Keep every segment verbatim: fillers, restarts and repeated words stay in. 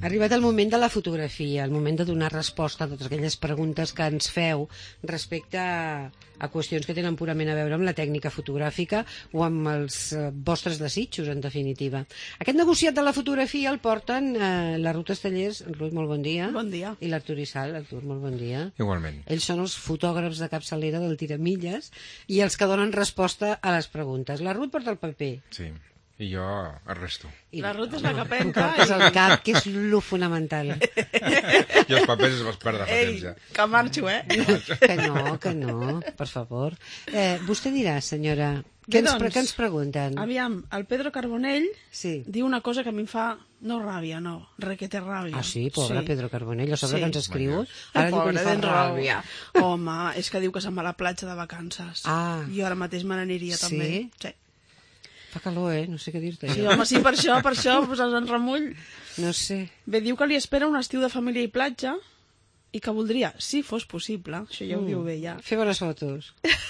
Ha arribat el moment de la fotografia, el moment de donar resposta a totes aquelles preguntes que ens feu respecte a, a qüestions que tenen purament a veure amb la tècnica fotogràfica o amb els eh, vostres desitjos, en definitiva. Aquest negociat de la fotografia el porten eh, la Ruth Estellers. Ruth, molt bon dia. Bon dia. I l'Artur Issal. Artur, molt bon dia. Igualment. Ells són els fotògrafs de capçalera del Tiramilles i els que donen resposta a les preguntes. La Ruth porta el paper. Sí. I jo el resto. I la Ruth és la que penca. Portes el cap, que és lo fonamental. I els papers es vas perdre fa Ei, temps ja. que marxo, eh? Que no, que no, per favor. Eh, vostè dirà, senyora, què ens, doncs, què ens pregunten? Aviam, el Pedro Carbonell Sí. diu una cosa que a mi em fa... No ràbia, no, requete ràbia. Ah, sí? Pobre Pedro Carbonell, a sobre Sí. que ens escriu. Ai, Ara diu que pobre, li fa tens raó. ràbia. Home, és que diu que se'n va a la platja de vacances. Ah. Jo ara mateix me n'aniria Sí? també. Sí? Fa calor, eh? No sé què dir-te. Sí, home, sí, per això, per això, posa'ls en remull. No sé. Bé, diu que li espera un estiu de família i platja i que voldria, si fos possible, això ja ho Mm. diu bé ja, Fer bones fotos.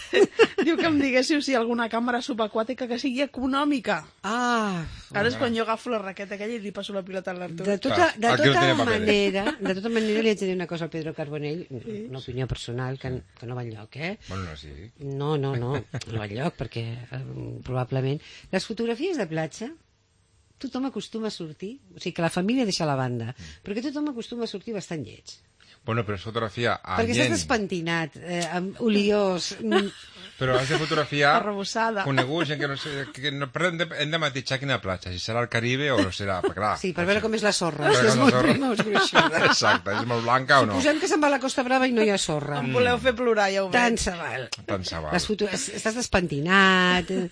diu que em diguéssiu si hi ha alguna càmera subaquàtica que sigui econòmica. Ah, Ara és quan jo agafo la raqueta aquella i li passo la pilota a l'Artur. de tota, de Aquí no tota tiene papeles. manera, de tota manera li haig de dir una cosa al Pedro Carbonell, una opinió personal que, que no va enlloc, eh? Bueno, no, sí. No, no, no, no va enlloc, perquè eh, probablement... Les fotografies de platja, tothom acostuma a sortir, o sigui que la família deixa a la banda, perquè tothom acostuma a sortir bastant lleig. Bueno, però és fotografia a Perquè estàs gent. despentinat, eh, amb oliós... mm, Però has de fotografiar Arrebossada. coneguts, gent que no sé... Que no, però hem de, hem de matitxar quina platja, si serà el Caribe o no serà, perquè clar... Sí, per veure com és la sorra. Per Si és veure com molt la sorra. prima o és gruixuda. Exacte, és molt blanca o no? Suposem que se'n va a la Costa Brava i no hi ha sorra. Em voleu fer plorar, ja ho Tant veig. se val. Tant se val. Les foto... Estàs despentinat... eh.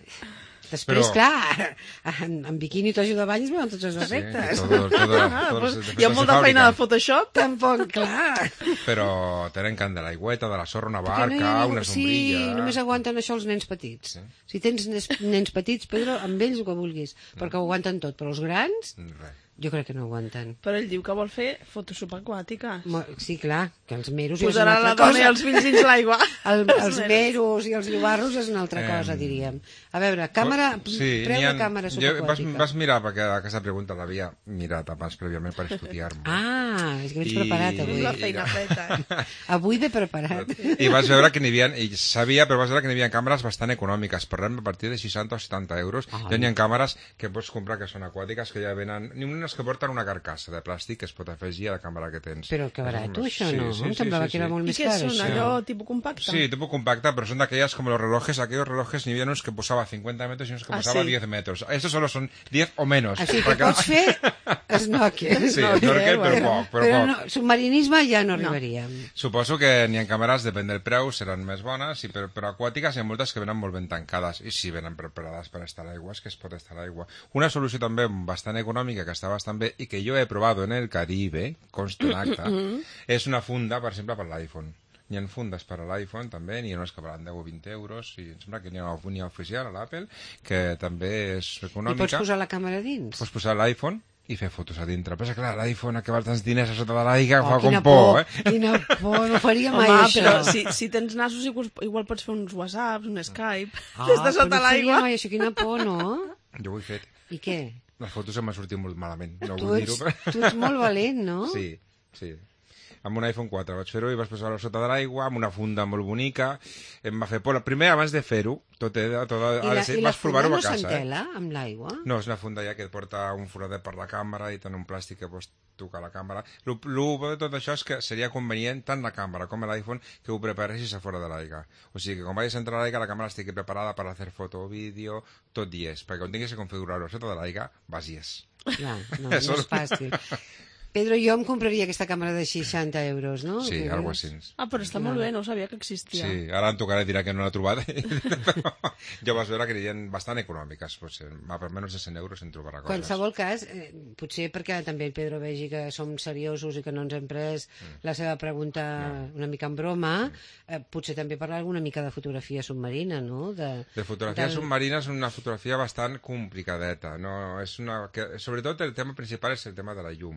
Després, Però- clar, en, en biquini i tojo de bany es veuen tots els efectes. todo, todo, Ah, todos pues, los hi ha efectos molta de feina de fàbrica. Photoshop. Tampoc, clar. Però tenen cant de l'aigüeta, de la sorra, una Que no hi barca, ha- una Sí, sombrilla... només aguanten això els nens petits. Si tens nens, nens petits, Pedro, amb ells el que vulguis, perquè ho aguanten tot, però els grans, Res. jo crec que no aguanten. Però ell diu que vol fer fotos subaquàtiques. Mo- Sí, clar, que els meros ja és Posarà una la altra dona i cosa. els fills dins l'aigua. El, els meros i els llobarros és una altra cosa, Em, diríem. A veure, càmera, Sí, preu n'hi de ha- càmera jo, vas, subaquàtica. vas mirar, perquè aquesta pregunta l'havia mirat abans prèviament per estudiar-me. Ah, és que vens I- preparat avui. La feina feta, eh? Avui ve preparat. I vas veure que n'hi havia, i sabia, però vas veure que n'hi havia càmeres bastant econòmiques, parlem a partir de seixanta o setanta euros, Ah. ja n'hi ha càmeres que pots comprar que són aquàtiques, que ja venen, n'hi ha unes que porten una carcassa de plàstic que es pot afegir a la càmera que tens. Però que barat, Sí, això, sí, no? sí, Em sí, semblava sí, que era sí. molt I més què car, són, això. allò tipus compacte? Sí, tipo compacta, pero son de aquellas como los relojes, aquellos relojes n'hi havia uns que posava cincuenta metros y unos que Ah, posava sí. diez metros. Estos solo son diez o menos. Així que perquè- pots fer snorkel. Sí, snorkel, però poc, però Però poc. no, submarinisme ja no arribaríem. Suposo que n'hi ha càmeres, depèn del preu, seran més bones, i per, però aquàtiques hi ha moltes que venen molt ben tancades, i si venen preparades per estar a l'aigua, és que es pot estar a l'aigua. Una solució també bastant econòmica, que està bastant bé, i que jo he provat en el Caribe, consta en acta, és una funda, per exemple, per l'iPhone. Hi ha fundes per a l'iPhone també, n'hi ha unes que valen deu o vint euros, i em sembla que n'hi ha una n'hi ha oficial a l'Apple, que també és I econòmica. pots posar la càmera dins? Pots posar l'iPhone i fer fotos a dintre. Però és que, clar, l'iPhone que val tants diners a sota de l'aigua fa Oh, com quina por, eh? Quina por, no faria mai Home, això. però si, si tens nassos igual, igual pots fer uns whatsapps, un Skype, Ah, des de però sota no faria l'aigua. mai això, quina por, no? Jo ho he fet. I què? Les fotos em van sortir molt malament, no Tu vull ets, dir-ho, però... tu ets molt valent, no? Sí, sí. Amb un iPhone quatre vaig fer-ho i vaig posar-ho sota de l'aigua, amb una funda molt bonica. Em va fer por. Primer, abans de fer-ho, tot, he, tot ha I de la, ser, i la vas funda provar-ho no a casa, eh? s'entela amb l'aigua? No, és una funda ja que et porta un foradet per la càmera i tant un plàstic que pots tocar la càmera. El bo de tot això és que seria convenient tant la càmera com l'iPhone que ho preparessis a fora de l'aigua. O sigui que quan vagis a entrar a l'aigua la càmera estigui preparada per fer foto o vídeo, tot i és, perquè quan tinguis que configurar-ho sota de l'aigua, vas i és. Clar, no, no és fàcil. Pedro, jo em compraria aquesta càmera de seixanta euros, no? Sí, Que algo és- així. Ah, però està molt bé, no sabia que existia. Sí, ara en tocaré dirà que no l'ha trobat. Però jo vas veure que eren bastant econòmiques, potser, per menys de cent euros en trobarà En coses. qualsevol cas, eh, potser perquè també el Pedro vegi que som seriosos i que no ens hem pres la seva pregunta una mica en broma, eh, potser també parlar alguna mica de fotografia submarina, no? De, De fotografia del- submarina és una fotografia bastant complicadeta. No? És una, que, sobretot el tema principal és el tema de la llum.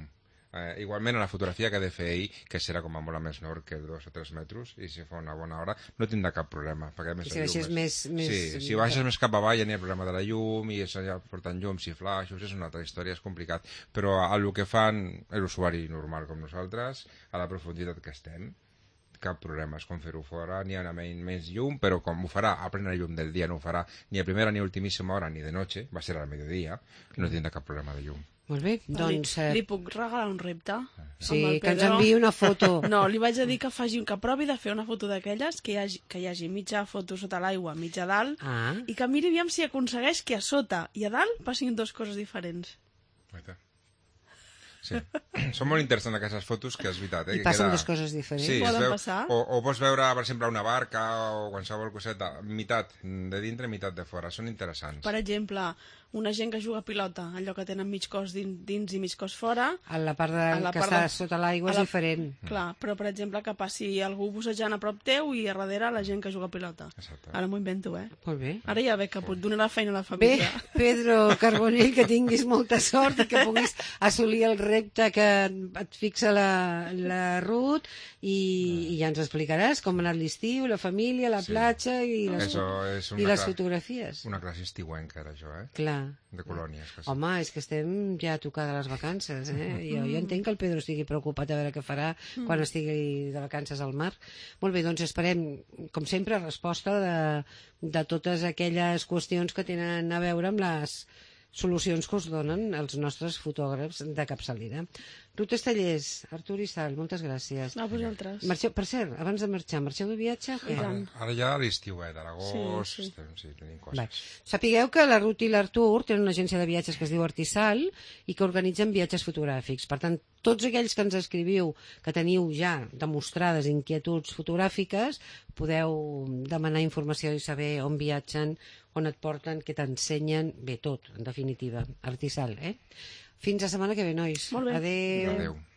Eh, igualment, a la fotografia que ha de fer ell, que serà com a molt a més nord que dos o tres metres, i si fa una bona hora, no tindrà cap problema. Perquè més I si baixes més, més... Sí, si baixes més cap avall ja n'hi ha el problema de la llum, i ja portant llums i flaixos, és una altra història, és complicat. Però el que fan l'usuari normal com nosaltres, a la profunditat que estem, cap problema, és com fer-ho fora, n'hi ha menys, menys llum, però com ho farà a plena llum del dia, no ho farà ni a primera ni a ultimíssima hora ni de noche, va ser al mediodía, no tindrà cap problema de llum. Molt bé, doncs... Li, li puc regalar un repte? Sí, que ens enviï una foto. No, li vaig a dir que faci que provi de fer una foto d'aquelles, que, hi hagi, que hi hagi mitja foto sota l'aigua, mitja a dalt, ah. i que miri aviam si aconsegueix que a sota i a dalt passin dues coses diferents. Sí. Són molt interessants aquestes fotos, que és veritat. Eh? I passen queda... dues coses diferents. Sí, poden veu... passar. O, o pots veure, per exemple, una barca o qualsevol coseta, meitat de dintre, meitat de fora. Són interessants. Per exemple, una gent que juga a pilota, allò que tenen mig cos dins, dins i mig cos fora... A la part de, la que part està de... sota l'aigua és la... diferent. Clar, però per exemple que passi algú bussejant a prop teu i a darrere la gent que juga a pilota. Exacte. Ara m'ho invento, eh? Molt bé. Ara ja veig que pot donar la feina a la família. Bé, Pedro Carbonell, que tinguis molta sort i que puguis assolir el repte que et fixa la, la Ruth i, i ja ens explicaràs com ha anat l'estiu, la família, la sí. platja i les, i les fotografies. Una classe estiuenca era això, eh? Clar. De colònies. Que sí. Home, és que estem ja a tocar de les vacances, eh? Jo, jo entenc que el Pedro estigui preocupat a veure què farà mm. quan estigui de vacances al mar. Molt bé, doncs esperem, com sempre, resposta de, de totes aquelles qüestions que tenen a veure amb les solucions que us donen els nostres fotògrafs de capçalera. Ruth Estellers, Artur i Sal, moltes gràcies. A vosaltres. Marxeu, per cert, abans de marxar, marxeu de viatge? Ara, ara ja l'estiu, eh, de l'agost, sí, sí. estem, sí, tenim coses. Va. Sapigueu que la Ruth i l'Artur tenen una agència de viatges que es diu Artisal i que organitzen viatges fotogràfics. Per tant, tots aquells que ens escriviu que teniu ja demostrades inquietuds fotogràfiques, podeu demanar informació i saber on viatgen, on et porten, què t'ensenyen, bé, tot, en definitiva. Artisal, eh? Fins la setmana que ve, nois. Molt bé. Adéu. Adéu.